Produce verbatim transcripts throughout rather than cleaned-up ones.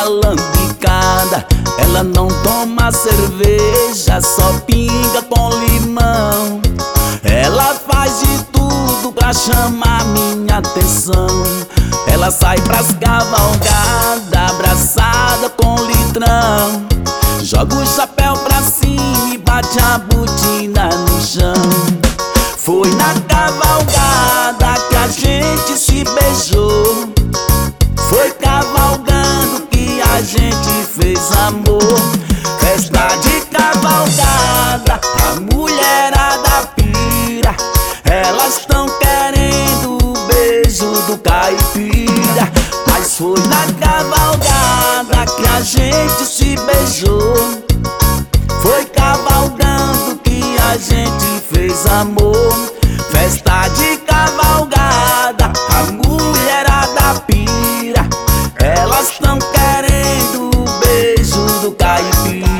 lambicada. Ela não toma cerveja, só pinga com limão. Ela faz de tudo pra chamar minha atenção. Ela sai pras cavalgadas, abraçada com litrão. Joga o chapéu pra cima e bate a botina no chão. Foi na cavalgada que a gente se beijou. Foi cavalgando que a gente fez amor. Festa de cavalgada, a mulherada pira. Elas tão querendo o beijo do caipira. Mas foi na cavalgada que a gente se beijou. Foi cavalgando que a gente fez amor. Festa de cavalgada, a mulherada pira. Elas tão querendo o beijo do caipira.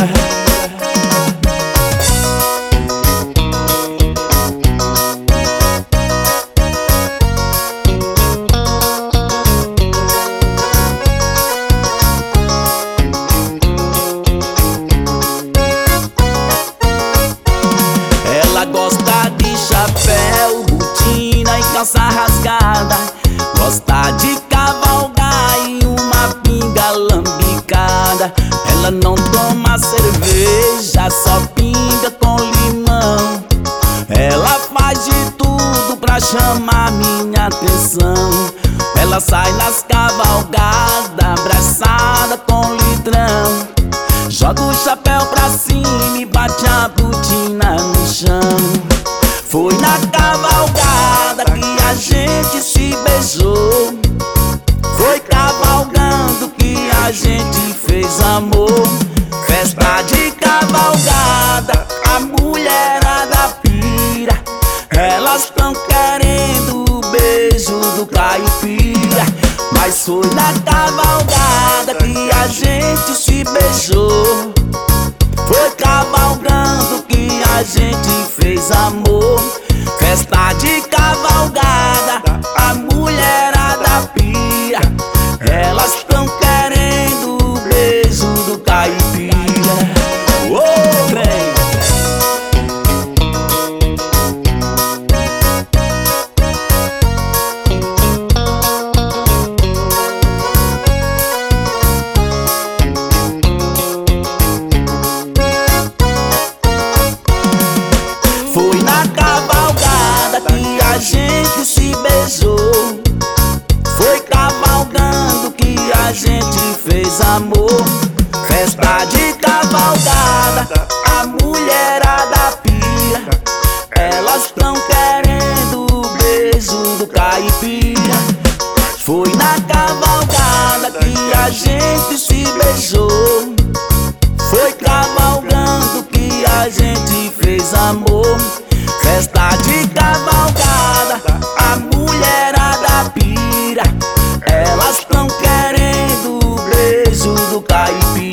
Ela gosta de chapéu, botina e calça rasgada. Gosta de cavalgar em uma pinga lambicada. Ela não toma cerveja, só pinga com limão. Ela faz de tudo pra chamar minha atenção. Ela sai nas cavalgadas, abraçada com litrão. Joga o chapéu pra cima e bate a botina no chão. Foi na cavalgada que a gente se beijou. Foi cavalgando que a gente fez amor. Festa de cavalgada, a mulherada pira. Elas tão querendo o beijo do caipira. Mas foi na cavalgada que a gente se beijou. Foi cavalgando que a gente fez amor. Festa de cavalgada, a mulherada pira. Elas tão querendo o beijo do caipira. Oh, trem! Foi na cavalgada que a gente se beijou. Foi cavalgando que a gente fez amor. Festa de cavalgada, a mulherada pira. Elas tão querendo o beijo do caipira. Foi na cavalgada que a gente se beijou. Foi cavalgando que a gente fez amor. Festa de cavalgada, a mulherada pira. Elas tão querendo o beijo do caipira.